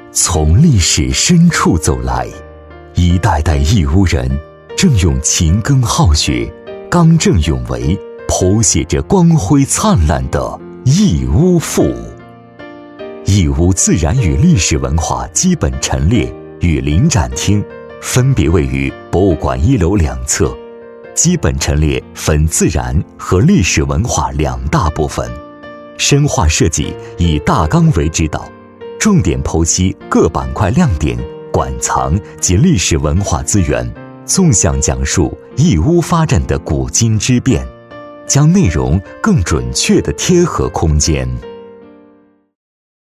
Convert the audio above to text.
从历史深处走来，一代代义乌人正用勤耕好学、刚正有为谱写着光辉灿烂的义乌赋。义乌自然与历史文化基本陈列与临展厅分别位于博物馆1楼两侧，基本陈列分自然和历史文化两大部分，深化设计以大纲为指导，重点剖析各板块亮点、馆藏及历史文化资源，纵向讲述义乌发展的古今之变，将内容更准确地贴合空间。